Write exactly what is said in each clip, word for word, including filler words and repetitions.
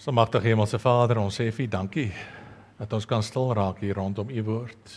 So magtige Hemelse Vader, ons sê vir U dankie dat ons kan stil raak hier rondom U woord.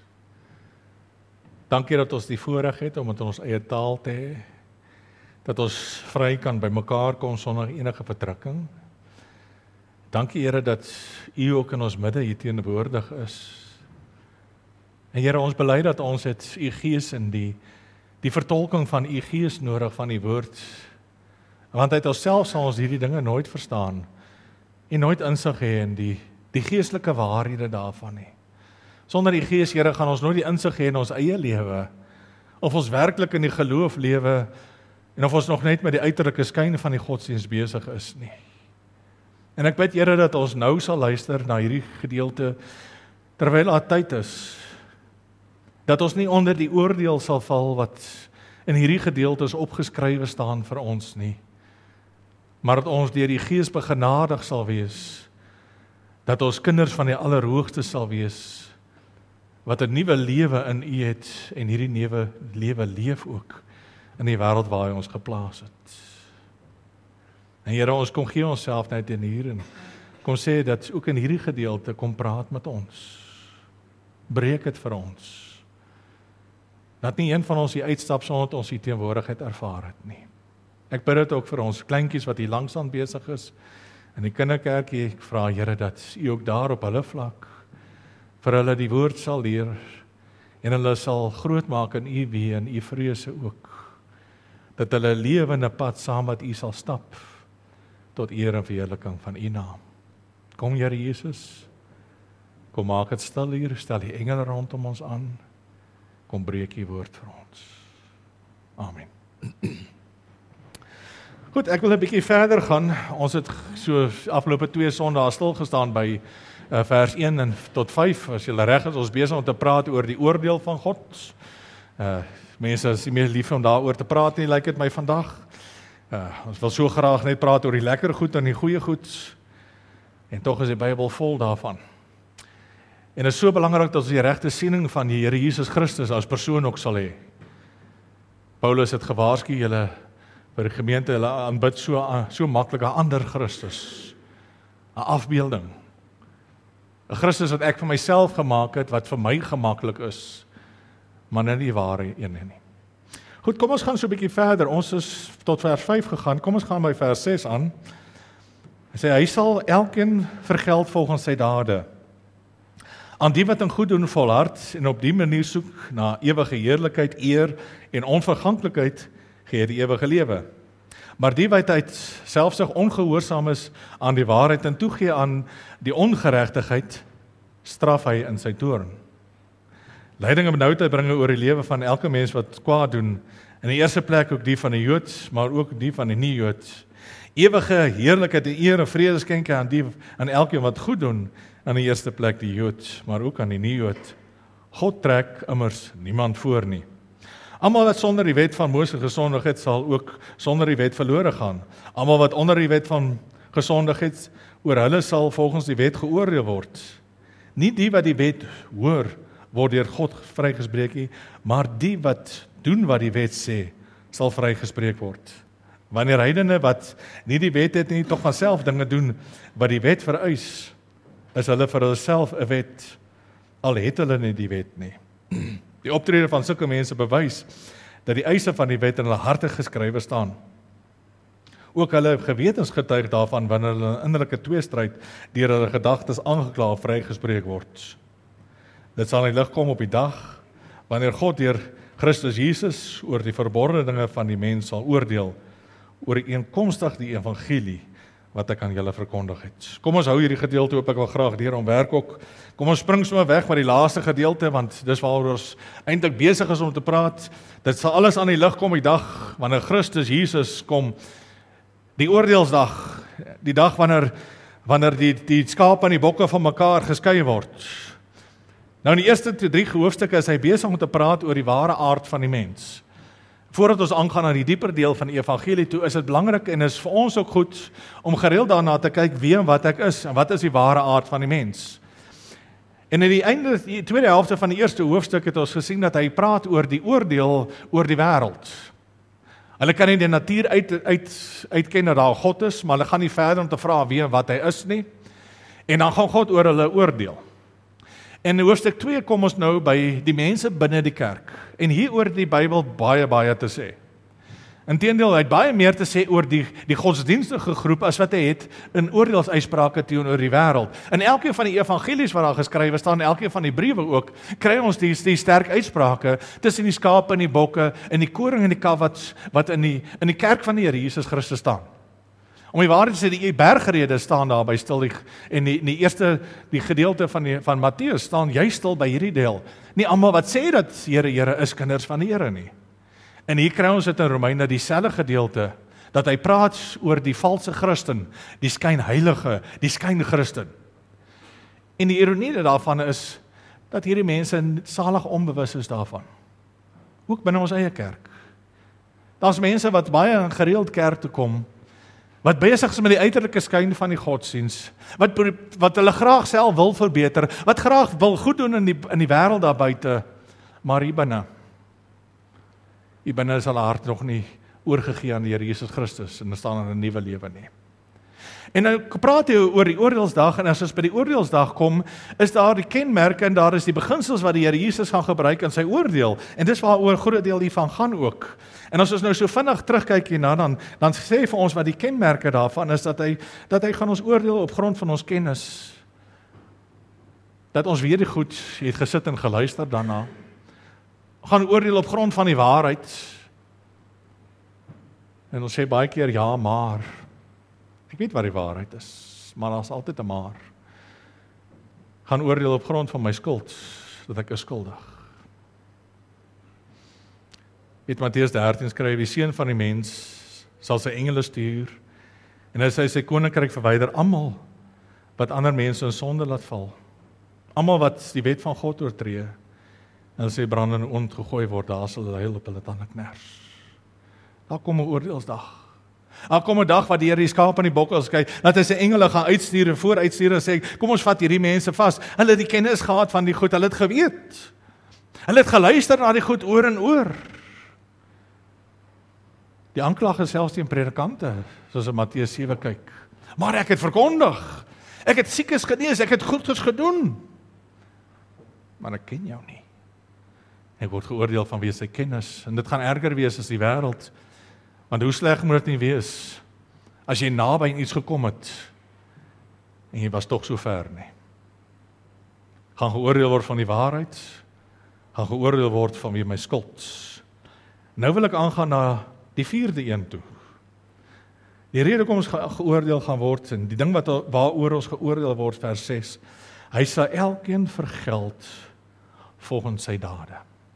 Dankie dat ons die voorreg het om met ons eie taal te hê, dat ons vry kan by mekaar kom sonder enige verdrukking. Dankie Here dat U ook in ons midde hier teenwoordig is. En Here, ons bely dat ons het U Gees in die, die vertolking van U Gees nodig van die woord, want uit onsself sal ons hierdie dinge nooit verstaan, en nooit insig hê in die, die geestelike waarhede daarvan nie. Sonder die Gees, Here, gaan ons nooit die insig hê in ons eie lewe, of ons werklik in die geloof lewe, en of ons nog net met die uiterlike skyn van die godsdienst besig is nie. En ek bid, Here, dat ons nou sal luister na hierdie gedeelte, terwyl daar tyd is, dat ons nie onder die oordeel sal val wat in hierdie gedeeltes opgeskrywe staan vir ons nie, maar dat ons deur die Gees begenadig sal wees, dat ons kinders van die Allerhoogste sal wees, wat 'n nuwe lewe in U het, en hierdie nuwe lewe leef ook in die wêreld waar hy ons geplaas het. En Here, ons kom gee onsself net in hier, en kom sê dat ook in hierdie gedeelte kom praat met ons. Breek dit vir ons. Dat nie een van ons hier uitstap sonder dat ons die teenwoordigheid ervaar het nie. Ek bid dit ook vir ons kleintjies wat hier langsaan besig is, in die kinderkerkie, ek vra Here dat U ook daar op hulle vlak, vir hulle die woord sal leer, en hulle sal groot maak in U wee, en U vrese ook, dat hulle lewende pad saam met U sal stap, tot eer en verheerliking van U naam. Kom Here Jesus, kom maak het stil hier, stel die engele rondom ons aan, kom breek U woord vir ons. Amen. Goed, ek wil 'n bietjie verder gaan. Ons het so afgelope twee sondae stil gestaan by uh, vers een en tot vyf. As jy reg is, ons besig om te praat oor die oordeel van God. Uh, mense is nie meer lief om daaroor te praat nie, lyk dit my vandag. Uh, ons wil so graag net praat oor die lekker goed en die goeie goed. En tog is die Bybel vol daarvan. En dit is so belangrik dat ons die regte siening van die Here Jesus Christus as persoon ook sal hê. Paulus het gewaarsku julle vir die gemeente, hulle aanbid so, so maklik 'n ander Christus, 'n afbeelding. 'n Christus wat ek vir myself gemaak het, wat vir my gemaklik is, maar nie die ware een nie. Goed, kom ons gaan so 'n bietjie verder. Ons is tot vers vyf gegaan. Kom ons gaan by vers ses aan. Hy sê, hy sal elkeen vergeld volgens sy dade. Aan die wat in goed doen volhard en op die manier soek na ewige heerlikheid, eer en onverganklikheid, gee die ewige lewe. Maar die wat uit selfsug ongehoorsaam is aan die waarheid en toegee aan die ongeregtigheid, straf hy in sy toorn. Lyding en benoudheid bringe oor die lewe van elke mens wat kwaad doen, in die eerste plek ook die van die Jood, maar ook die van die nie-Jood. Ewige heerlikheid en eer en vrede skenke aan die aan elkeen wat goed doen, aan die eerste plek die Jood, maar ook aan die nie-Jood. God trek immers niemand voor nie. Almal wat sonder die wet van Moses gesondig het, sal ook sonder die wet verlore gaan. Almal wat onder die wet van gesondig het, oor hulle sal volgens die wet geoordeel word. Nie die wat die wet hoor, word deur God vrygespreek nie, maar die wat doen wat die wet sê, sal vrygespreek word. Wanneer heidene wat nie die wet het nie, tog van self dinge doen wat die wet vereis, is hulle vir hulself 'n wet, al het hulle nie die wet nie. Die optrede van sulke mense bewys dat die eise van die wet in hulle harte geskrywe staan. Ook hulle gewetens getuig daarvan wanneer hulle in innerlike tweestryd deur hulle gedagtes aangekla of vrygespreek word. Dit sal in die lig kom op die dag wanneer God deur Christus Jesus oor die verborgene dinge van die mens sal oordeel, ooreenkomstig die evangelie wat ek aan julle verkondig het. Kom ons hou hierdie gedeelte op, ek wil graag deur om werk ook. Kom ons spring sommer weg met die laaste gedeelte, want dis waaroor ons eintlik besig is om te praat. Dit sal alles aan die lig kom die dag wanneer Christus Jesus kom. Die oordeelsdag, die dag wanneer wanneer die die skaap en die bokke van mekaar geskei word. Nou in die eerste drie hoofstukke is hy besig om te praat oor die ware aard van die mens. Voordat ons aangaan aan die dieper deel van die evangelie toe, is dit belangrik en is vir ons ook goed om gereeld daarna te kyk wie en wat ek is en wat is die ware aard van die mens. En in die einde, die tweede helfte van die eerste hoofstuk het ons gesien dat hy praat oor die oordeel oor die wêreld. Hulle kan nie die natuur uit, uit, uitken dat daar God is, maar hulle gaan nie verder om te vra wie en wat hy is nie. En dan gaan God oor hulle oordeel. En in hoofstuk twee kom ons nou by die mense binne die kerk. En hieroor het die Bybel baie, baie te sê. Inteendeel, hy het baie meer te sê oor die, die godsdienstige groep as wat hy het in oordeelsuitsprake teenoor die wêreld. In elkeen van die evangelies wat daar geskrywe staan, elkeen van die briewe ook, kry ons die, die sterk uitsprake tussen die skape en die bokke, en die koring en die kalf wat, wat in, die, in die kerk van die Here Jesus Christus staan. Om die waarheid te sê, die bergrede staan daar by stil, die, en die, die eerste die gedeelte van, die, van Matteus staan juist stil by hierdie deel. Nie almal wat sê dat Here, Here is kinders van die Here nie. En hier kry ons dit in Romeine dieselfde gedeelte, dat hy praat oor die valse Christen, die skynheilige, die skyn-Christen. En die ironie daarvan is, dat hierdie mense salig onbewus is daarvan. Ook binne ons eie kerk. Daar's mense wat baie gereeld kerk toe kom, wat besig is met die uiterlike skyn van die godsdiens, wat, wat hulle graag self wil verbeter, wat graag wil goed doen in die, in die wêreld daar buite, maar hier binne, hier binne is hulle hart nog nie oorgegee aan die Here Jesus Christus, en hulle staan in 'n nuwe lewe nie. En nou praat hy oor die oordeelsdag, en as ons by die oordeelsdag kom, is daar die kenmerke, en daar is die beginsels wat die Here Jesus gaan gebruik in sy oordeel, en dis waaroor 'n groot deel hiervan gaan ook. En as ons nou so vinnig terugkyk hierna, dan, dan sê hy vir ons wat die kenmerke daarvan is, dat hy, dat hy gaan ons oordeel op grond van ons kennis, dat ons weer die goed het gesit en geluister daarna, gaan oordeel op grond van die waarheid, en ons sê baie keer, ja, maar, ek weet wat die waarheid is, maar daar is altyd 'n maar, gaan oordeel op grond van my skuld, dat ek is skuldig. Weet Matteus dertien skryf, die seun van die mens sal sy engele stuur, en hy sê sy koninkryk verwyder almal wat ander mense in sonde laat val, almal wat die wet van God oortree, en as hy brandende ont gegooi word, daar sal hulle huil op hulle tande kners. Daar kom 'n oordeelsdag. Daar kom 'n dag wat die Here die skaap en die bokke skei, dat hy sy engele gaan uitstuur en vooruitstuur en sê, kom ons vat hierdie mense vas. Hulle het die kennis gehad van die goed, hulle het geweet. Hulle het geluister na die goed oor en oor. Die aanklag is selfs teen predikante, soos in Matteus sewe kyk. Maar ek het verkondig, ek het siekes genees, ek het goeds gedoen. Maar ek ken jou nie. Ek word geoordeel vanweë sy kennis, en dit gaan erger wees as die wêreld. Want hoe sleg moet dit nie wees, as jy naby aan iets gekom het, en jy was tog so ver nie. Gaan geoordeel word van die waarheid, gaan geoordeel word vanweë my skuld. Nou wil ek aangaan na die vierde een toe. Die rede kom ons ge geoordeel gaan word, en die ding wat waaroor ons geoordeel word, vers ses, hy sal elkeen vergeld volgens sy dade.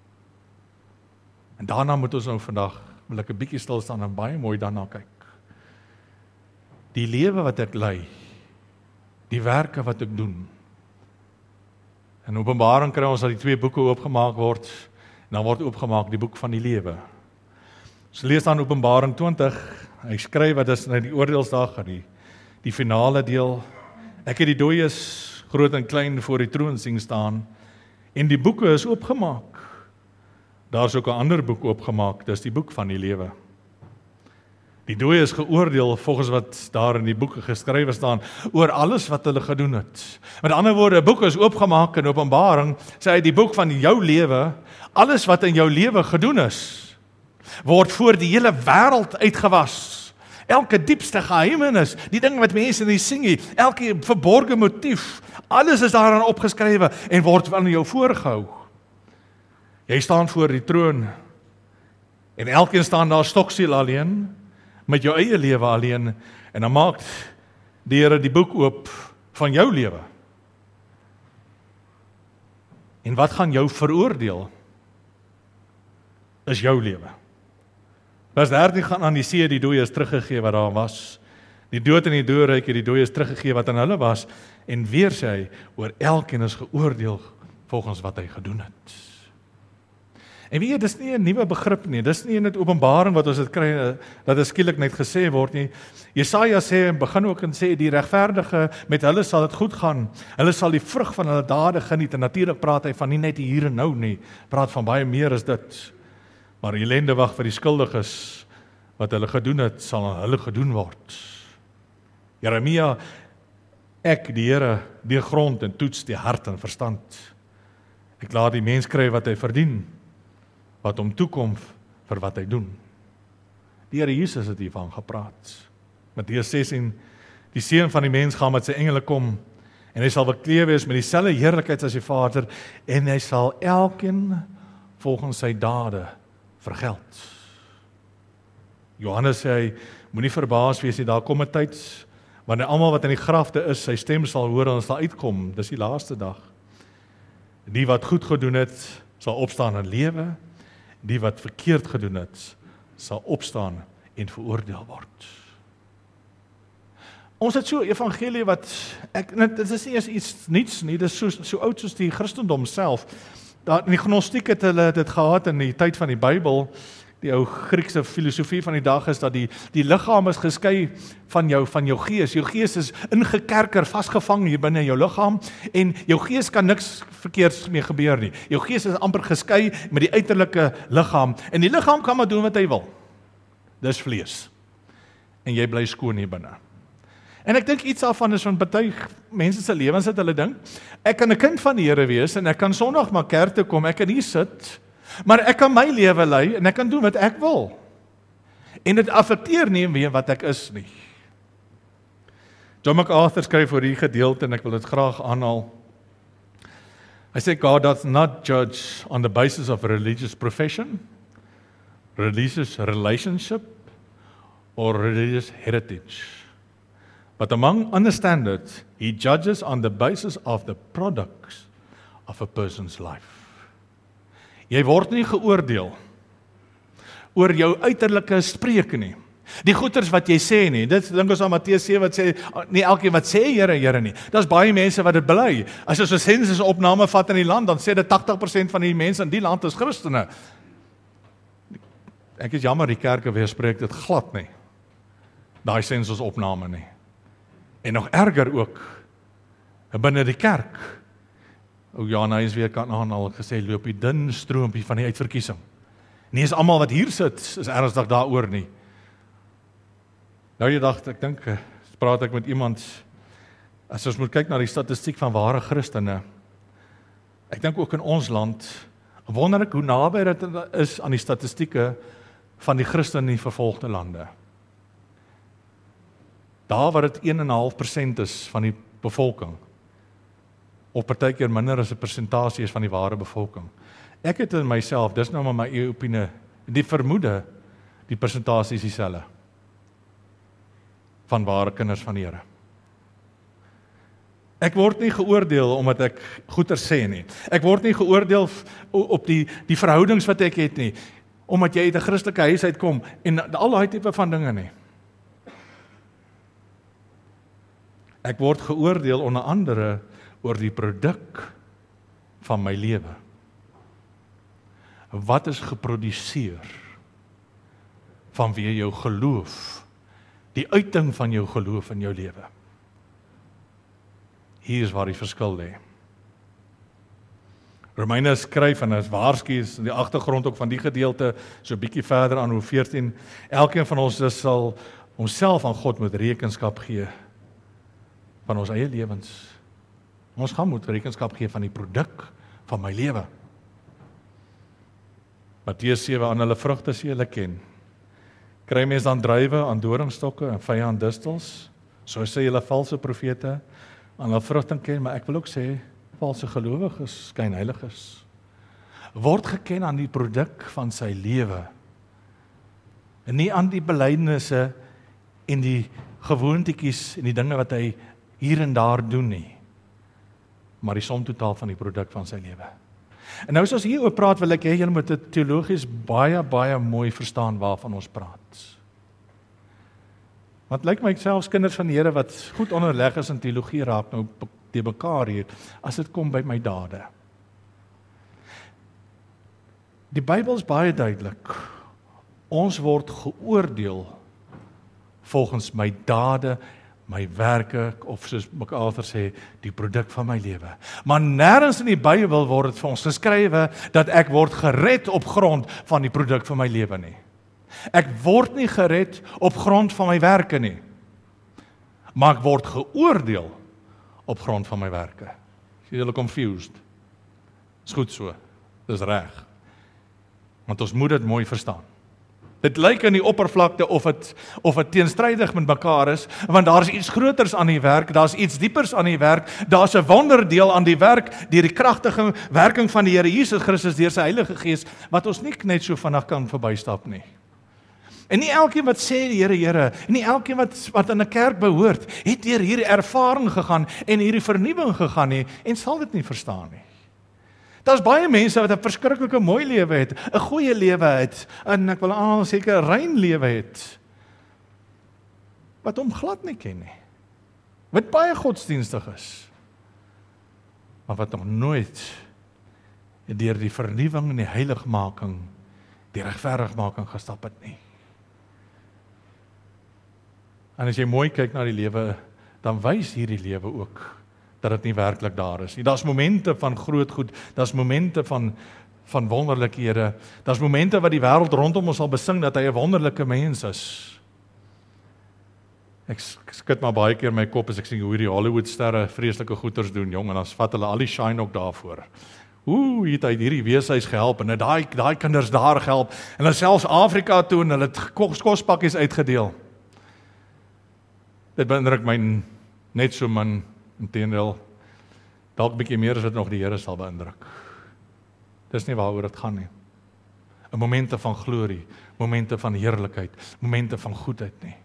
En daarna moet ons nou vandag, wil ek 'n bietjie stil staan en baie mooi daarna kyk. Die lewe wat ek lei, die werke wat ek doen. In Openbaring kry ons dat die twee boeke oopgemaak word, en dan word oopgemaak die boek van die lewe. Ons lees dan Openbaring twintig, hy skryf wat is in die oordeelsdag, die, die finale deel. Ek het die dooies, groot en klein, voor die troon sien staan, en die boeke is oopgemaak. Daar is ook 'n ander boek oopgemaak, dis die boek van die lewe. Die dooie is geoordeel volgens wat daar in die boeke geskrywe staan, oor alles wat hulle gedoen het. Met ander woorde, 'n boek is oopgemaak in Openbaring, sê hy die boek van jou lewe, alles wat in jou lewe gedoen is, word voor die hele wêreld uitgewas. Elke diepste geheimenis, die ding wat mense nie sien nie, elke verborgde motief, alles is daarin opgeskrywe en word aan jou voorgehou. Jy staan voor die troon, en elkeen staan daar stoksiel alleen, met jou eie lewe alleen, en dan maak die Here die boek oop van jou lewe. En wat gaan jou veroordeel, is jou lewe. Vers dertien gaan aan die see, die dooies teruggegee wat daar was. Die dood en die doodryk het die dooies teruggegee wat aan hulle was, en weer sê hy, oor elkeen is geoordeel volgens wat hy gedoen het. En weet jy, dis nie 'n nuwe begrip nie, dis nie in die Openbaring wat ons dit kry, dat dit skielik net gesê word nie. Jesaja sê, en begin ook en sê, die regverdige, met hulle sal dit goed gaan, hulle sal die vrug van hulle dade geniet, en natuurlik praat hy van nie net die hier en nou nie, praat van baie meer as dit, maar ellende wag vir die skuldiges, wat hulle gedoen het, sal aan hulle gedoen word. Jeremia, ek die Here deurgrond en toets die hart en verstand. Ek laat die mens kry wat hy verdien, wat hom toekom vir wat hy doen. Die Here Jesus het hiervan gepraat. Matteus sestien, die Seun van die mens gaan met sy engele kom, en hy sal bekleed wees met dieselfde heerlikheid as die Vader, en hy sal elkeen volgens sy dade vergeld. Johannes sê hy, moenie verbaas wees nie, daar kom 'n tyd, wanneer almal wat in die grafte is, sy stem sal hoor en sal uitkom, dis die laaste dag. Die wat goed gedoen het, sal opstaan en lewe, die wat verkeerd gedoen het, sal opstaan en veroordeel word. Ons het so 'n evangelie wat, ek, dit is nie eers iets niets nie, dit is so, so oud soos die Christendom self. Daar, in die gnostiek het hulle dit gehad in die tyd van die Bybel. Die ou Griekse filosofie van die dag is dat die, die liggaam is geskei van jou, van jou gees. Jou gees is ingekerker, vasgevang hier binne jou liggaam, en jou gees kan niks verkeerds mee gebeur nie. Jou gees is amper geskei met die uiterlike liggaam, en die liggaam kan maar doen wat hy wil. Dis vlees. En jy bly skoon hier binne. En ek dink iets daarvan is van baie mense se lewens dat hulle dink, ek kan 'n kind van die Here wees, en ek kan Sondag maar kerk toe kom, ek kan hier sit, maar ek kan my lewe lei, en ek kan doen wat ek wil. En dit affekteer nie meer wat ek is nie. John MacArthur skryf oor hierdie gedeelte, en ek wil dit graag aanhaal. Hy sê, God does not judge on the basis of a religious profession, religious relationship, or religious heritage. But among understanders, he judges on the basis of the products of a person's life. Jy word nie geoordeel oor jou uiterlike spreuke nie. Die goeters wat jy sê nie, dit dink ons aan Matteus sewe wat sê, nie elkeen wat sê Here, Here nie. Daar's baie mense wat dit bely. As jy so 'n sensusopname vat in die land, dan sê dit agtig persent van die mense in die land is Christene. Ek is jammer, die kerke weerspreek dit glad nie. Daai sensusopname nie. En nog erger ook, binne die kerk. O Jan, hy is weer kan aanhaal, gesê, loop die dun stroompie van die uitverkiesing. Nie is almal wat hier sit, is ernstig daaroor nie. Nou jy dacht, ek dink, praat ek met iemand, as ons moet kyk na die statistiek van ware Christene, ek dink ook in ons land, wonder ek hoe naby dit is aan die statistieke van die Christen in die vervolgde lande. Daar waar dit een en 'n half persent is van die bevolking, of partykeer minder as 'n persentasie is van die ware bevolking. Ek het in myself, dis nou maar my eie opinie, die vermoede, die persentasie is dieselfde van ware kinders van die Here. Ek word nie geoordeel omdat ek goeie sê nie. Ek word nie geoordeel op die, die verhoudings wat ek het nie, omdat jy uit 'n Christelike huis uitkom, en al daai tipe van dinge nie. Ek word geoordeel onder andere oor die produk van my lewe. Wat is geproduseer vanweë jou geloof, die uiting van jou geloof in jou lewe. Hier is waar die verskil lê. Romeine skryf, en as waarsku is in die agtergrond ook van die gedeelte, so bietjie verder aan hoe veertien, elkeen van ons sal homself aan God moet rekenskap gee van ons eie lewens. Ons gaan moet rekenskap gee van die produk van my lewe. Matteus sewe, aan hulle vrugte sê julle ken. Kry mens dan druiwe aan doringstokke en vye aan distels? So sê julle valse profete, aan hulle vrugte ken, maar ek wil ook sê, valse gelowiges, skynheiliges, word geken aan die produk van sy lewe, en nie aan die belydenisse en die gewoontetjies en die dinge wat hy hier en daar doen nie, maar die som totaal van die produk van sy lewe. En nou as ons hier oor praat, wil ek hê julle moet dit teologies baie, baie mooi verstaan waarvan ons praat. Want lyk my selfs kinders van die Here wat goed onderleg is in teologie raak nou te mekaar hier, as dit kom by my dade. Die Bybel is baie duidelik. Ons word geoordeel volgens my dade, my werke, of soos MacArthur sê, die produk van my lewe. Maar nêrens in die Bybel word dit vir ons geskrywe dat ek word gered op grond van die produk van my lewe nie. Ek word nie gered op grond van my werke nie, maar ek word geoordeel op grond van my werke. Is jy julle confused? Is goed so, dis reg. Want ons moet dit mooi verstaan. Dit lyk in die oppervlakte of het, of het teenstrydig met mekaar is, want daar is iets groters aan die werk, daar is iets diepers aan die werk, daar is 'n wonderdeel aan die werk, deur die kragtige werking van die Here Jesus Christus, deur sy Heilige Gees, wat ons nie net so vinnig kan verbystap nie. En nie elkeen wat sê die Here, Here, en nie elkeen wat, wat in 'n kerk behoort, het deur hierdie ervaring gegaan, en hierdie vernuwing gegaan nie, en sal dit nie verstaan nie. Daar's baie mense wat 'n verskriklike mooi lewe het, 'n goeie lewe het, en ek wil aanhaal seker 'n rein lewe het, wat hom glad nie ken nie, wat baie godsdienstig is, maar wat nog nooit deur die vernuwing en die heiligmaking, die regverdigmaking gestap het nie. En as jy mooi kyk na die lewe, dan wys hierdie lewe ook dat dit nie werklik daar is nie. Daar's momente van groot goed, daar's momente van van wonderlikhede, daar's momente wat die wêreld rondom ons sal besing dat hy 'n wonderlike mens is. Ek skud maar baie keer my kop as ek sien hoe hierdie Hollywood sterre vreeslike goeters doen, jong, en dan vat hulle al die shine ook daarvoor. Ooh, het hy hierdie weeshuis gehelp, en daai daai kinders daar gehelp, en hulle selfs Afrika toe, en hulle het kospakkies uitgedeel. Dit beïndruk my net so min, inteendeel, dalk 'n bietjie meer as wat nog die Here sal beïndruk. Dis nie waaroor dit gaan nie. 'n Momente van glorie, momente van heerlikheid, momente van goedheid nie.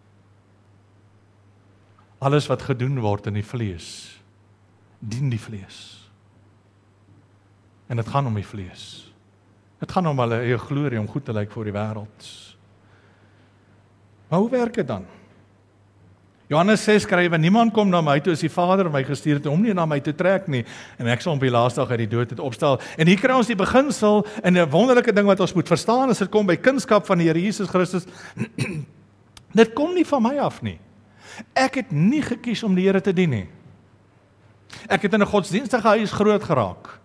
Alles wat gedoen word in die vlees, dien die vlees. En dit gaan om die vlees. Dit gaan om hulle eie glorie, om goed te lyk voor die wêreld. Maar hoe werk dit dan? Johannes ses skrywe, niemand kom na my toe as die Vader my gestuur het om nie na my te trek nie, en ek sal op die laaste dag uit die dood het opstel. En hier kry ons die beginsel, en 'n wonderlike ding wat ons moet verstaan, as dit kom by kunskap van die Here Jesus Christus, dit kom nie van my af nie. Ek het nie gekies om die Here te dien nie. Ek het in 'n godsdienstige huis groot geraak.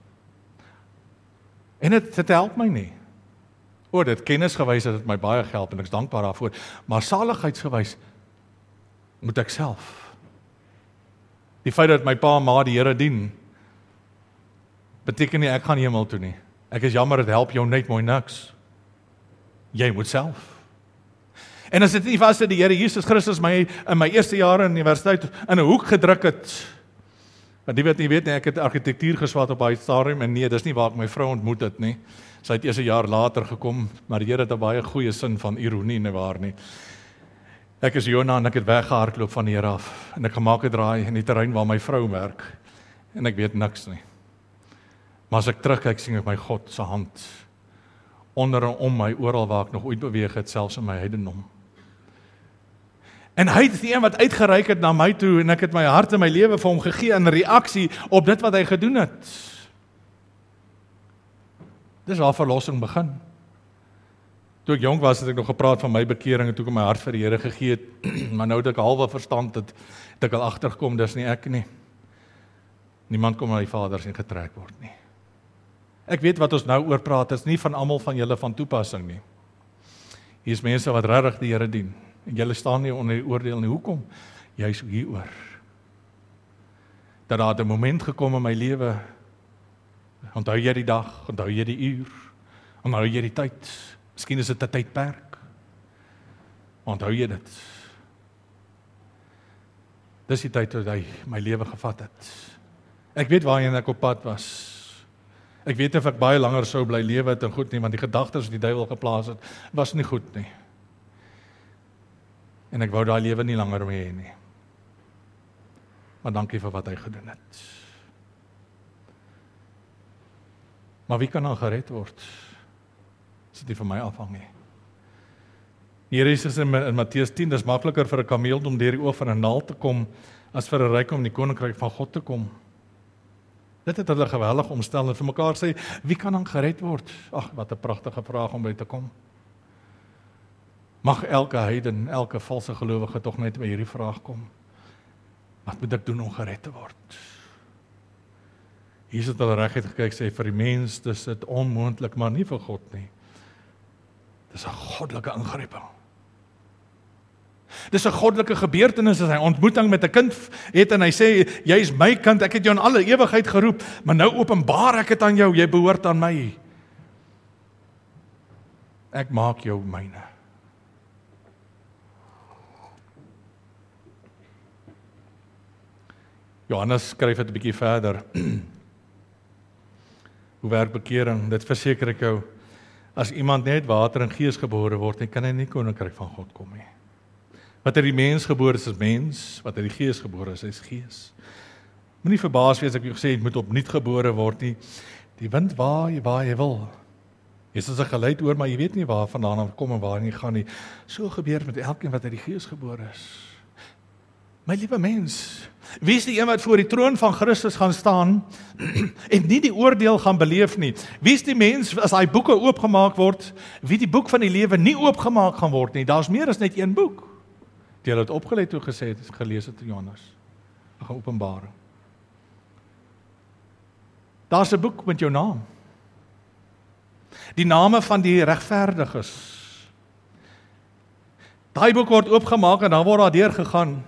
En dit, dit help my nie. O, dit kennisgewys het dit my baie gehelp, en ek is dankbaar daarvoor, maar saligheidsgewys moet ek self. Die feit dat my pa en ma die Here dien, beteken nie ek gaan hemel toe nie. Ek is jammer, dit help jou net mooi niks. Jy moet self. En as dit nie was dat die Here Jesus Christus my in my eerste jare in universiteit in 'n hoek gedruk het, want die weet nie weet nie, ek het argitektuur geswat op daai stadium, en nee, dis nie waar ek my vrou ontmoet het nie. Sy het eers 'n jaar later gekom, maar die Here het 'n baie goeie sin van ironie, nie waar nie. Ek is Jona en ek het weggehardloop van die Here af, en ek gemaak 'n draai in die terrein waar my vrou werk, en ek weet niks nie. Maar as ek terugkyk, sien ek my God se hand onder en om my, oral waar ek nog ooit beweeg het, selfs in my heidendom. En hy het die een wat uitgereik het na my toe, en ek het my hart en my lewe vir hom gegee in reaksie op dit wat hy gedoen het. Dis waar verlossing begin. Toe ek jong was, het ek nog gepraat van my bekering, en toe ek my hart vir die Here gegee het, maar nou het ek halwe verstand het, het ek al agtergekom, dis nie ek nie. Niemand kom na die Vader as hy getrek word nie. Ek weet wat ons nou oor praat, is nie van almal van julle van toepassing nie. Hier is mense wat regtig die Here dien, en julle staan nie onder die oordeel nie. Hoekom? Juist hieroor. Dat daar 'n moment gekom in my lewe, onthou jy die dag, onthou jy die uur, onthou jy die tyd, miskien is dit 'n tydperk, onthou jy dit? Dis die tyd toe hy my lewe gevat het. Ek weet waarheen ek op pad was. Ek weet of ek baie langer sou bly lewe het en goed nie, want die gedagtes wat die duiwel geplaas het, was nie goed nie. En ek wou daai lewe nie langer mee hê nie. Maar dankie vir wat hy gedoen het. Maar wie kan dan gered word? As dit nie van my afhang nie. Hier is dit in, in Matteus tien, dis makliker vir 'n kameel om deur die oog van 'n naald te kom, as vir 'n ryk om in die koninkryk van God te kom. Dit het hulle geweldig omstel en vir mekaar sê, wie kan dan gered word? Ag, wat 'n pragtige vraag om by te kom. Mag elke heiden, elke valse gelowige tog net by hierdie vraag kom. Wat moet ek doen om gered te word? Jesus het hulle reguit gekyk, sê vir die mens, dis dit onmoontlik, maar nie vir God nie. Dis 'n goddelike ingryping. Dis 'n goddelike gebeurtenis as hy ontmoeting met 'n kind het en hy sê, jy is my kind, ek het jou in alle ewigheid geroep, maar nou openbaar ek dit aan jou, jy behoort aan my. Ek maak jou myne. Johannes skryf dit 'n bietjie verder. Hoe werk bekering? Dit verseker ek jou, as iemand net water en gees gebore word, dan kan hy nie koninkryk van God kom nie. Wat uit die mens gebore is, is mens, wat uit die gees gebore is, is gees. Moenie verbaas wees ek jou gesê het moet opnuut gebore word nie. Die wind waai waar jy wil. Jy is as 'n geluid oor, maar jy weet nie waar vandaan hy kom en waar hy gaan nie. So gebeur met elkeen wat uit die gees gebore is. My liewe mens, wie is die een wat voor die troon van Christus gaan staan en nie die oordeel gaan beleef nie? Wie is die mens as hy boeke oopgemaak word, wie die boek van die lewe nie oopgemaak gaan word nie? Daar's meer as net een boek. Die hulle het opgelê toe gesê het, gelees het in Johannes, 'n Openbaring. Daar's 'n boek met jou naam. Die name van die regverdiges. Daai boek word oopgemaak en dan word daar deur gegaan.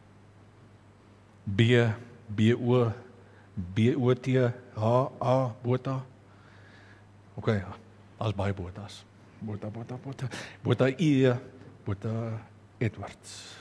B, B O, B O T, H A, Bota. OK, as baie Botas. Bota, Bota, Bota. Bota I, Bota Edwards.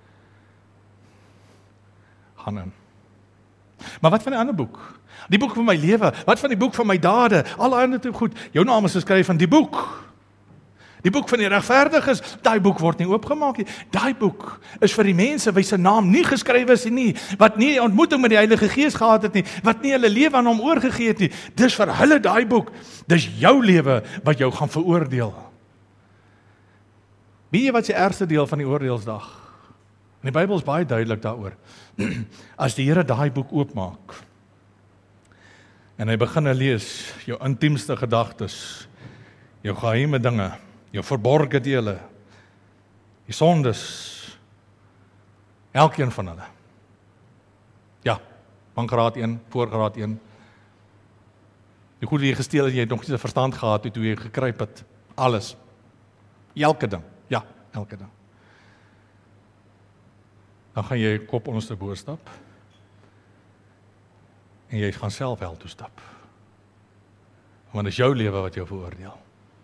Hanan. Maar wat van die ander boek? Die boek van my lewe, wat van die boek van my dade? Al die ander goed. Jou naam is geskryf in die boek. Die boek van die regverdiges, daai boek word nie oopgemaak nie. Daai boek is vir die mense wie se naam nie geskryf is nie, wat nie ontmoeting met die Heilige Gees gehad het nie, wat nie hulle lewe aan hom oorgegee het nie. Dis vir hulle daai boek. Dis jou lewe wat jou gaan veroordeel. Weet jy wat is die ergste deel van die oordeelsdag? En die Bybel is baie duidelik daaroor. As die Here daai boek oopmaak en hy begin lees jou intiemste gedagtes, jou geheime dinge, jou verborgde dele, die sondes, elkeen van hulle. Ja, van graad een, voor graad een. Die goed wat jy gesteel het, jy het nog nie se verstand gehad het, toe jy gekruip het. Alles. Elke ding. Ja, elke ding. Dan gaan jy kop onderste bo stap en jy gaan self hel toe stap. Want dit is jou lewe wat jou veroordeel.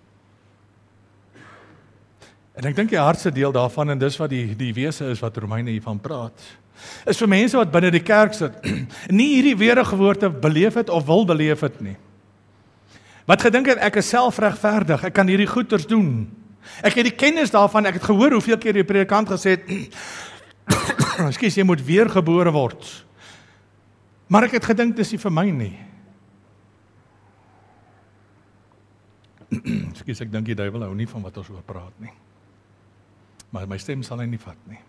En ek dink die hardste deel daarvan, en dis wat die, die wese is wat Romeine hiervan praat, is vir mense wat binne die kerk sit, nie hierdie wedergeboorte beleef het of wil beleef het nie. Wat gedink het, ek is selfregverdig, ek kan hierdie goeders doen. Ek het die kennis daarvan, ek het gehoor hoeveel keer die predikant gesê het, ekskuus, jy moet weergebore word. Maar ek het gedink, dis nie vir my nie. Ekskuus, ek dink die duiwel hou nie van wat ons oor praat nie. Maar my stem sal hy nie vat nie.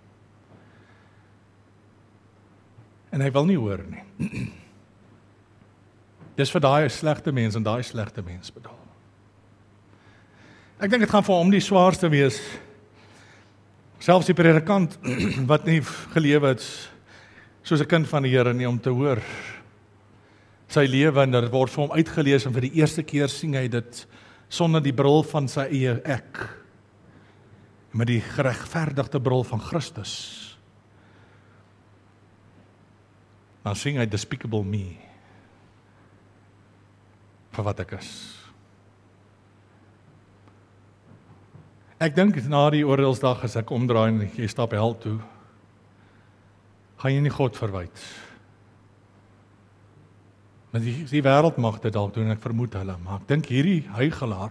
En hy wil nie hoor nie. Dis vir daai slegte mens en daai slegte mens bedoel. Ek dink dit gaan vir hom die swaarste wees. Selfs die predikant wat nie gelewe het soos 'n kind van die Here nie, om te hoor sy lewe, en dit word vir hom uitgelees en vir die eerste keer sien hy dit sonder die bril van sy eie ek, met die geregverdigde bril van Christus. Dan sien hy despicable me vir wat ek is. Ek dink na die oordeelsdag as ek omdraai en jy stap hel toe, gaan jy nie God verwyd. Maar die, die wêreld mag dit dalk doen, ek vermoed hulle, maar ek dink hierdie huigelaar,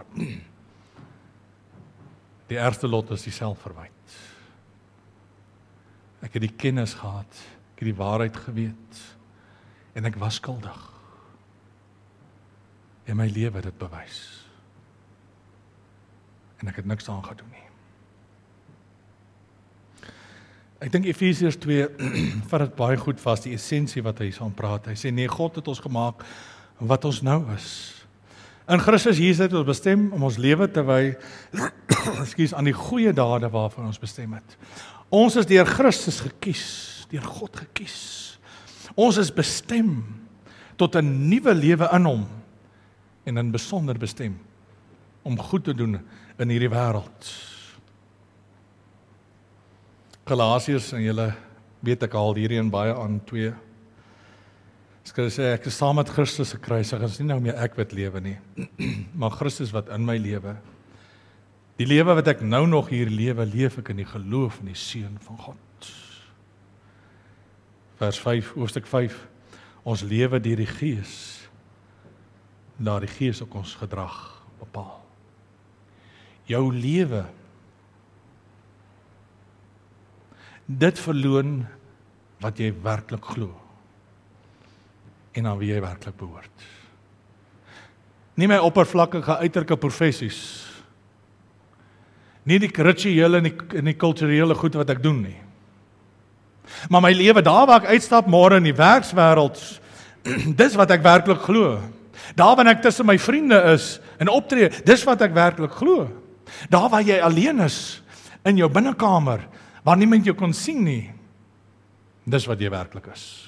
die ergste lot is die selfverwyd. Ek het die kennis gehad, ek het die waarheid geweet, en ek was skuldig. En my lewe dit bewys. En ek het niks aan gedoen nie. Ek dink Efesiërs twee vat dit baie goed vas, die essensie wat hy saam praat. Hy sê nee, God het ons gemaak wat ons nou is. In Christus Jesus het ons bestem om ons lewe te wy, ekskuus, aan die goeie dade waarvan ons bestem het. Ons is deur Christus gekies, deur God gekies. Ons is bestem tot 'n nuwe lewe in hom en in besonder bestem om goed te doen in hierdie wêreld. Galasiërs, en julle weet ek haal hierheen baie aan twee. Skryf sê ek is saam met Christus gekruisig, is nie nou meer ek wat lewe nie, maar Christus wat in my lewe. Die lewe wat ek nou nog hier lewe, leef ek in die geloof in die Seun van God. Vers vyf, hoofstuk vyf, ons lewe deur die Gees, laat die Gees ook ons gedrag bepaal. Jou lewe, dit verloon wat jy werklik glo en aan wie jy werklik behoort. Nie my oppervlakkige uiterlike professies, nie die rituele en die, en die kulturele goed wat ek doen nie. Maar my lewe, daar waar ek uitstap môre in die werkswêreld, dis wat ek werklik glo. Daar waar ek tussen my vriende is en optree, dis wat ek werklik glo. Daar waar jy alleen is in jou binnekamer, waar niemand jou kon sien nie, dis wat jy werklik is.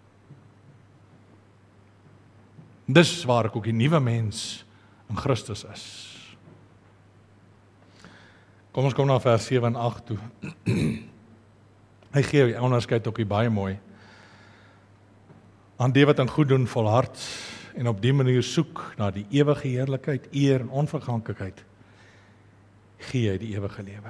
Dis waar ek ook die nuwe mens in Christus is. Kom ons kom na vers sewe en agt toe. Hy gee die onderskeid ook hier baie mooi. Aan die wat aan goed doen volhard en op die manier soek na die ewige heerlikheid, eer en onverganklikheid, gee hy die ewige lewe.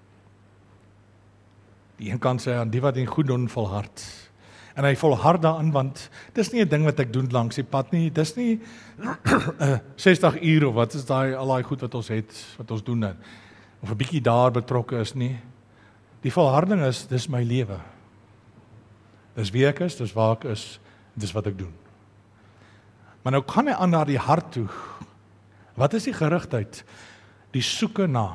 Die een kant sê aan die wat aan goed doen volhard. En hy volhard daarin, want dis nie 'n ding wat ek doen langs die pad nie, dis nie uh, sestig uur of wat is daai al daai goed wat ons het, wat ons doen, of 'n bietjie daar betrokke is nie. Die volharding is, dis my lewe. Dis wie ek is, dis waar ek is, dis wat ek doen. Maar nou kan hy aan na die hart toe. Wat is die gerigtheid? Die soeke na.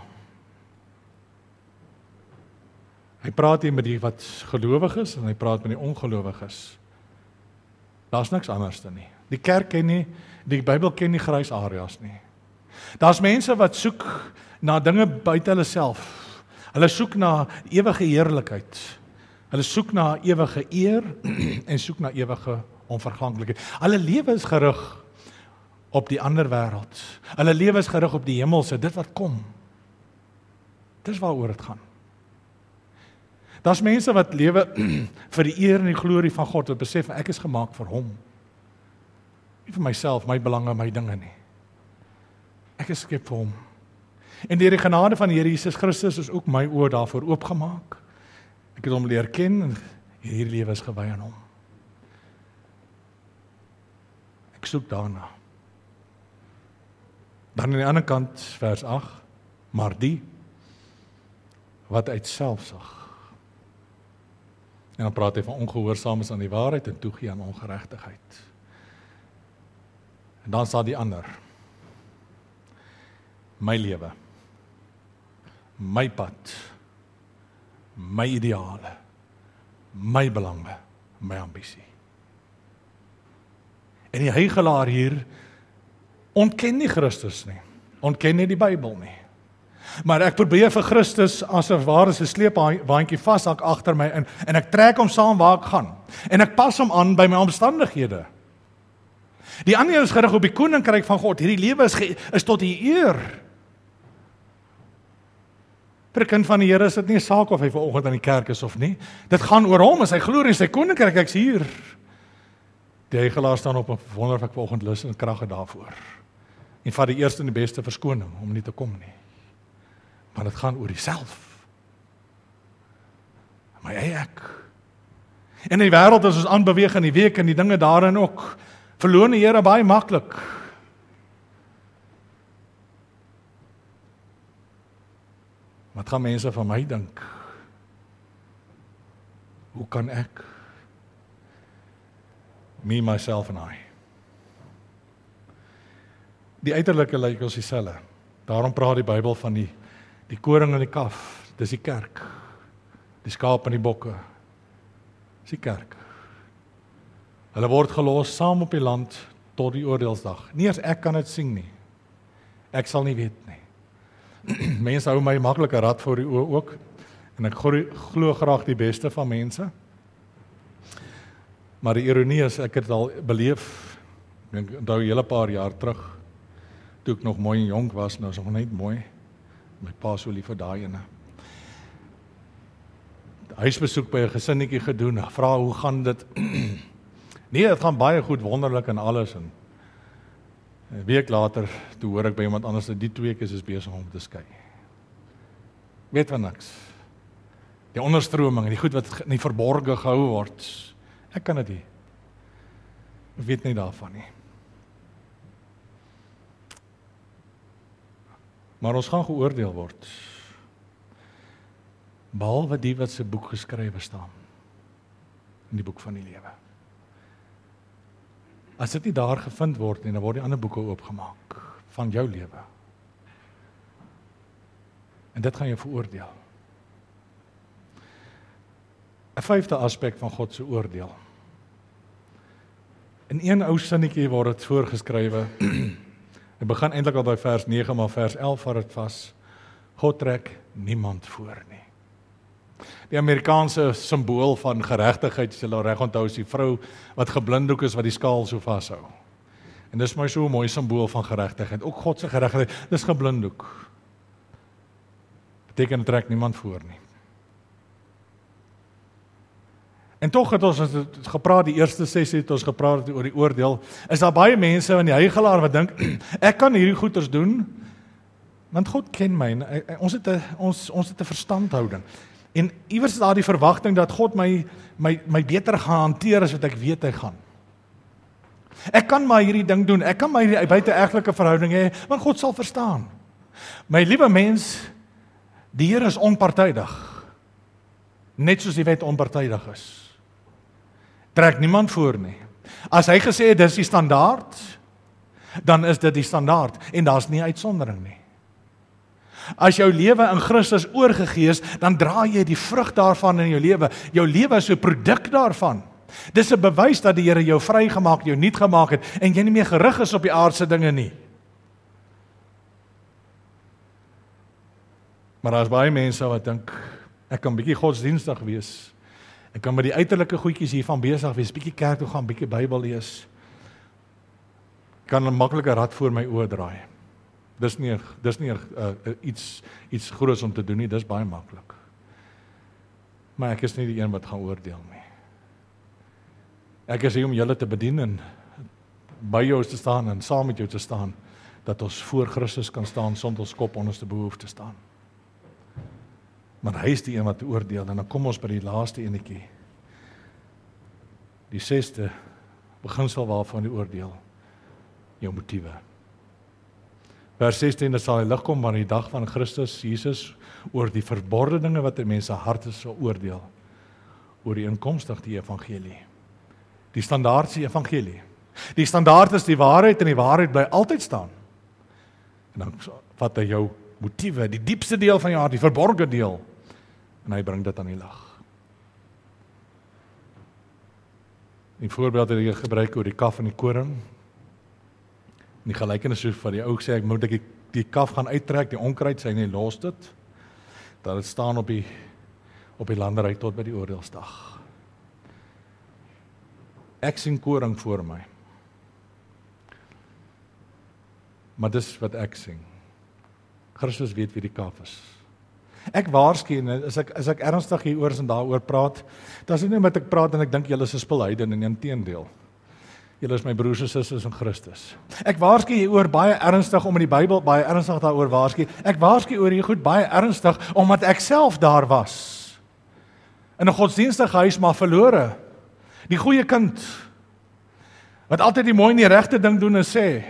Hy praat hier met die wat gelowig is en hy praat met die ongelowiges. Daar's niks anders dan nie. Die kerk ken nie, die Bybel ken nie grys areas nie. Daar's mense wat soek na dinge buite hulle self. Hulle soek na ewige heerlikheid. Hulle soek na ewige eer en soek na ewige onverganklikheid. Hulle lewe is gerig op die ander wêreld. Hulle lewe is gerig op die hemelse, dit wat kom. Dis waaroor dit gaan. Daar's mense wat lewe vir die eer en die glorie van God, wat besef ek is gemaak vir hom. Nie vir myself, my belange, my dinge nie. Ek is geskep vir hom. En deur die genade van die Here Jesus Christus is ook my oë daarvoor oopgemaak. Ek het hom leer ken en hierdie lewe is gewy aan hom. Ek soek daarna. Dan aan die ander kant, vers agt, maar die wat uit selfsug. En dan praat hy van ongehoorsaam is aan die waarheid en toegee aan ongeregtigheid. En dan staan die ander. My lewe. My pad. My ideale. My belange. My ambisie. En die heiligelaar hier ontken nie Christus nie. Ontken nie die Bybel nie. Maar ek probeer vir Christus as 'n ware se sleepwaandjie vashak agter my in en ek trek hom saam waar ek gaan. En ek pas hom aan by my omstandighede. Die ander is gerig op die koninkryk van God. Hierdie lewe is, is tot die eer. Vir 'n kind van die Here is dit nie 'n saak of hy vanoggend aan die kerk is of nie. Dit gaan oor hom, sy glorie en sy koninkryk, ek's hier. Die heiligelaar staan op en wonder of ek vanoggend lus en krag het daarvoor. En vat die eerste en die beste verskoning om nie te kom nie. Maar dit gaan oor jouself. My eie ek. En in die wêreld as ons aanbeweeg in die week en die dinge daarin ook, verloor die Here baie maklik. Wat gaan mense van my dink? Hoe kan ek? Me, myself and I. Die uiterlike lyk ons dieselfde. Daarom praat die Bybel van die die koring en die kaf. Dis die kerk. Die skaap en die bokke. Dis die kerk. Hulle word gelos saam op die land tot die oordeelsdag. Nie as ek kan dit sien nie. Ek sal nie weet nie. Mense hou my maklike rad voor die oë ook. En ek glo graag die beste van mense. Maar die ironie is, ek het al beleef, ek onthou 'n hele paar jaar terug, toe ek nog mooi en jonk was, nou is nog net mooi. My pa so lief vir daai ene. Huisbesoek by 'n gesinnetjie gedoen, vra hoe gaan dit? Nee, dit gaan baie goed, wonderlik en alles. En 'n week later, toe hoor ek by iemand anders dat die twee keer is besig om te skei. Weet van niks. Die onderstroming, die goed wat in die verborge gehou word. Ek kan dit nie. Ek weet nie daarvan nie. Maar ons gaan geoordeel word. Behalwe die wat se boek geskrywe staan. In die boek van die lewe. As dit nie daar gevind word nie, dan word die ander boeke oopgemaak van jou lewe. En dit gaan jou veroordeel. 'n Vyfde aspek van God se oordeel. In een ou sinnetjie word dit voorgeskrywe. Dit begin eintlik al by vers nege, maar vers elf vat dit vas. God trek niemand voor nie. Die Amerikaanse simbool van geregtigheid, as jy reg onthou, is die vrou wat geblinddoek is wat die skaal so vashou. En dis my so 'n mooi simbool van geregtigheid. Ook God se geregtigheid, dis geblinddoek. Beteken dit trek niemand voor nie. En tog het ons het gepraat, die eerste sessie het ons gepraat oor die oordeel. Is daar baie mense in die huigelaar wat dink, ek kan hierdie goeders doen, want God ken my. Ons het 'n ons ons het 'n verstandhouding. En iewers is daar die verwagting dat God my my my beter gaan hanteer as wat ek weet hy gaan. Ek kan maar hierdie ding doen. Ek kan maar hierdie buiteegtelike verhouding hê, want God sal verstaan. My liewe mens, die Here is onpartydig. Net soos die wet onpartydig is. Trek niemand voor nie. As hy gesê het dis die standaard, dan is dit die standaard en daar's nie uitsondering nie. As jou lewe in Christus oorgegee is, dan dra jy die vrug daarvan in jou lewe. Jou lewe is 'n produk daarvan. Dis 'n bewys dat die Here jou vrygemaak, jou nuut gemaak het en jy nie meer gerig is op die aardse dinge nie. Maar daar's baie mense wat dink ek kan bietjie godsdienstig wees. Ek kan met die uiterlike goedjies hiervan besig wees, bietjie kerk toe gaan, bietjie Bybel lees. Kan 'n maklike rad voor my oë draai. Dis nie dis nie uh, iets iets groots om te doen nie, dis baie maklik. Maar ek is nie die een wat gaan oordeel nie. Ek is hier om julle te bedien en by jou te staan en saam met jou te staan, dat ons voor Christus kan staan sonder ons kop onder ons behoefte staan. Maar hy is die een wat oordeel, en dan kom ons by die laaste enetjie. Die sesde beginsel waarvan die oordeel, jou motiewe. Vers sestien, dit sal die lig kom aan die dag van Christus Jesus oor die verborgde dinge wat in mense harte sal oordeel, oor die inkomstig die evangelie. Die standaard die evangelie. Die standaard is die waarheid en die waarheid bly altyd staan. En dan vat hy jou motiewe, die diepste deel van jou hart, die verborgde deel, en hy bring dit aan die lig. Die voorbeeld het ek gebruik oor die kaf en die koring. Die gelykenis van die ou sê, ek moet ek die, die kaf gaan uittrek, die onkruid, sy nie los dit, dat het staan op die, op die landery tot by die oordeelsdag. Ek sien koring voor my. Maar dis wat ek sien. Christus weet wie die kaf is. Ek waarsku, as ek, as ek ernstig hieroor en daaroor praat, dan is dit nie met ek praat en ek dink julle is 'n spilheiden, en inteendeel. Julle is my broers en susters in Christus. Ek waarsku hieroor baie ernstig om in die Bybel baie ernstig daaroor waarsku. Ek waarsku oor hier goed baie ernstig omdat ek self daar was. In 'n godsdienstige huis maar verlore. Die goeie kind wat altyd die mooi en die regte ding doen en sê.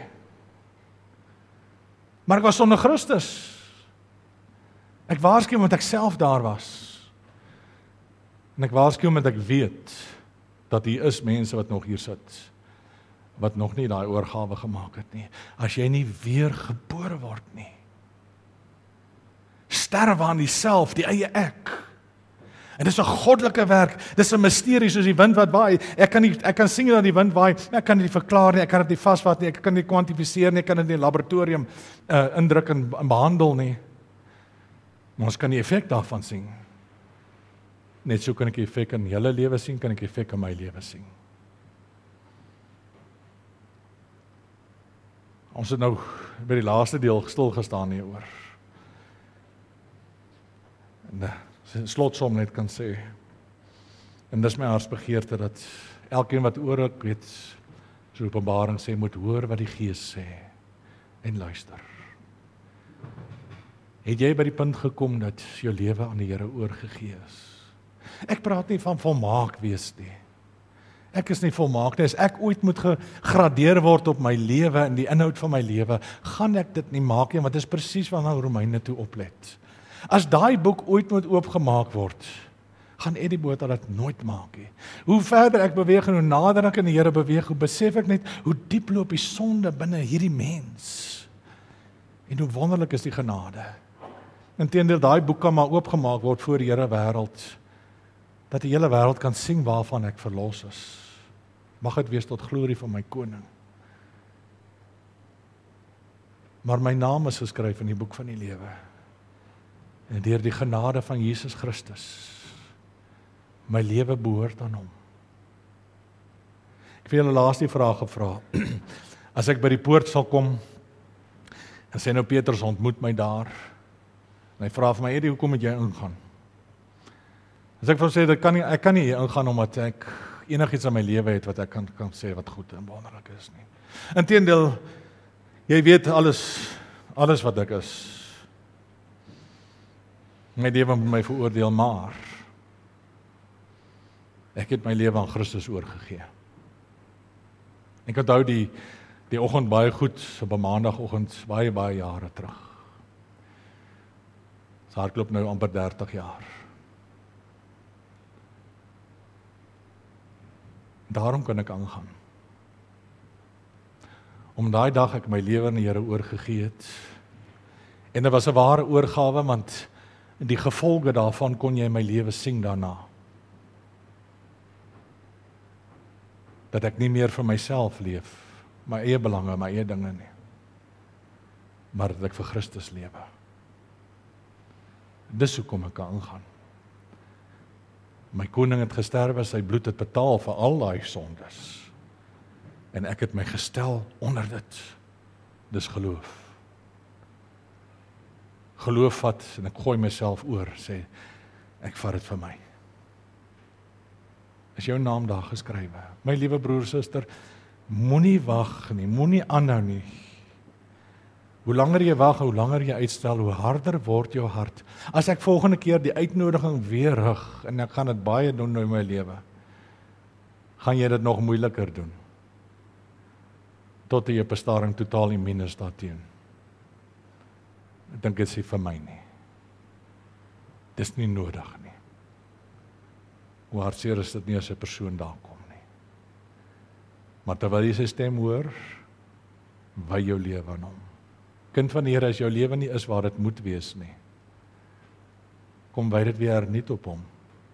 Maar ek was sonder Christus. Ek waarsku omdat ek self daar was. En ek waarsku omdat ek weet dat hier is mense wat nog hier sit, wat nog nie daai oorgawe gemaak het nie. As jy nie weer gebore word nie, sterwe aan die self, die eie ek. En dis 'n goddelike werk, dis 'n misterie soos die wind wat waai. Ek kan nie, ek kan sien dat die wind waai, maar ek kan dit nie verklaar nie, ek kan dit nie vasvat nie, ek kan dit nie kwantifiseer nie, ek kan dit nie in die laboratorium uh, indruk en, en behandel nie. Maar ons kan die effek daarvan sien. Net so kan ek die effek in julle lewe sien, kan ek die effek in my lewe sien. Ons het nou by die laaste deel stil gestaan hieroor. en 'n slotsom net kan sê. En dis my hartsbegeerte dat elkeen wat oor ek weet, so Openbaring sê, moet hoor wat die Gees sê en luister. Het jy by die punt gekom dat jou lewe aan die Here oorgegee is? Ek praat nie van volmaak wees nie. Ek is nie volmaak nie. As ek ooit moet gegradeer word op my lewe en die inhoud van my lewe, gaan ek dit nie maak nie, want dit is presies waarna Romeine toe oplet. As daai boek ooit moet oopgemaak word, gaan Eddie Botha dit nooit maak nie. Hoe verder ek beweeg en hoe nader ek in die Here beweeg, hoe besef ek net hoe diep loop die sonde binne hierdie mens. En hoe wonderlik is die genade. Inteendeel, daai boek kan maar oopgemaak word voor die Here wêreld, dat die hele wêreld kan sien waarvan ek verlos is. Mag dit wees tot glorie van my koning. Maar my naam is geskryf in die boek van die lewe. En deur die genade van Jesus Christus, my lewe behoort aan hom. Ek wil julle laas die vraag gevra. As ek by die poort sal kom, en sê nou Petrus ontmoet my daar, en hy vra vir my, Eddie, hoekom moet jy ingaan? As ek vir hom sê, dat kan nie, ek kan nie hier ingaan, omdat ek enigiets in my lewe het, wat ek kan, kan sê wat goed en wonderlik is nie. Inteendeel, jy weet alles, alles wat ek is. My lewe moet my veroordeel, maar ek het my lewe aan Christus oorgegee. Ek onthou die, die oggend baie goed, op 'n maandagoggend, baie, baie jare terug. Dit hardloop nou amper dertig jaar. Daarom kan ek aangaan. Om daai dag ek my lewe aan die Here oorgegee het, en dit was 'n ware oorgawe, want die gevolge daarvan kon jy in my lewe sien daarna. Dat ek nie meer vir myself leef, my eie belange, my eie dinge nie, maar dat ek vir Christus lewe. Dis hoekom ek kan aangaan. My koning het gesterwe, sy bloed het betaal vir al daai sondes. En ek het my gestel onder dit. Dis geloof. Geloof vat, en ek gooi myself oor, sê, ek vat dit vir my. Is jou naam daar geskrywe? My liewe broer, suster, moenie wag nie, moenie aanhou nie. Hoe langer jy wag, hoe langer jy uitstel, hoe harder word jou hart. As ek volgende keer die uitnodiging weer rig, en ek gaan dit baie doen in my lewe, gaan jy dit nog moeiliker doen. Tot jy op 'n stadium totaal immuun is daarteen. Ek dink dit is nie vir my nie. Dis nie nodig nie. Hoe hartseer is dit nie as 'n persoon daar kom nie. Maar terwyl jy sy stem hoor, wy jou lewe aan hom. Kind van die Here, as jou lewe nie is waar dit moet wees nie, kom wy dit weer niet op hom.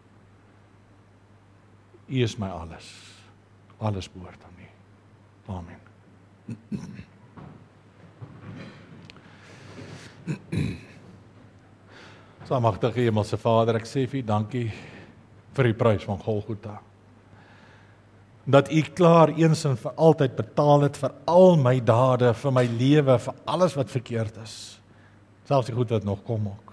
U is my alles. Alles behoort aan U. Amen. Almagtige Hemelse Vader, ek sê vir U dankie vir die prys van Golgotha. Dat U klaar eens en vir altyd betaal het vir al my dade, vir my lewe, vir alles wat verkeerd is. Selfs die goed wat nog kom ook.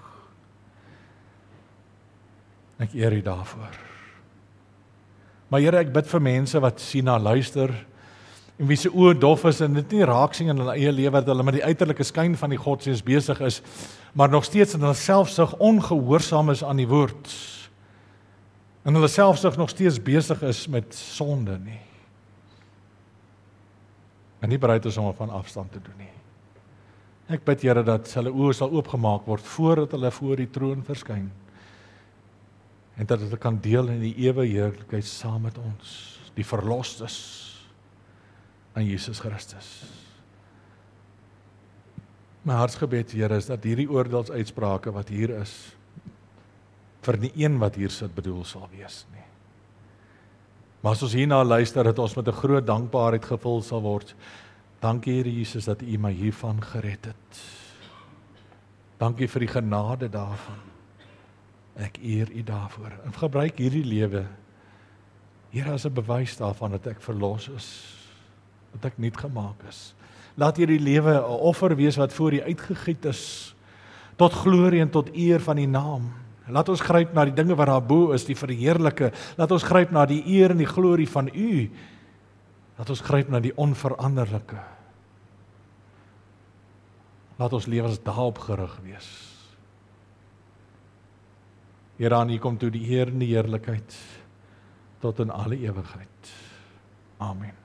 Ek eer U daarvoor. Maar Here, ek bid vir mense wat sien na luister, en wie se oë dof is en dit nie raak sien in hulle eie lewe, dat hulle met die uiterlike skyn van die godsdienst besig is, maar nog steeds in hulle selfsug ongehoorsaam is aan die woord. En hulle selfsug nog steeds besig is met sonde nie. En nie bereid is om van afstand te doen nie. Ek bid, Here, dat hulle oë sal oopgemaak word voordat hulle voor die troon verskyn. En dat hulle kan deel in die ewige heerlikheid saam met ons, die verlostes aan Jesus Christus. My hartsgebed, Here, is dat hierdie oordeelsuitsprake wat hier is, vir nie een wat hier sit bedoel sal wees nie. Maar as ons hierna luister, dat ons met 'n groot dankbaarheid gevul sal word. Dankie, Here Jesus, dat U my hiervan gered het. Dankie vir die genade daarvan. Ek eer U daarvoor. En gebruik hierdie lewe, Here, as 'n bewys daarvan dat ek verlos is, dat ek nuut gemaak is. Laat hierdie lewe 'n offer wees wat voor U uitgegiet is, tot glorie en tot eer van U naam. Laat ons gryp na die dinge wat daarbo is, die verheerlike. Laat ons gryp na die eer en die glorie van U. Laat ons gryp na die onveranderlike. Laat ons lewens daarop gerig wees. Here, aan U kom toe die eer en die heerlikheid tot in alle ewigheid. Amen.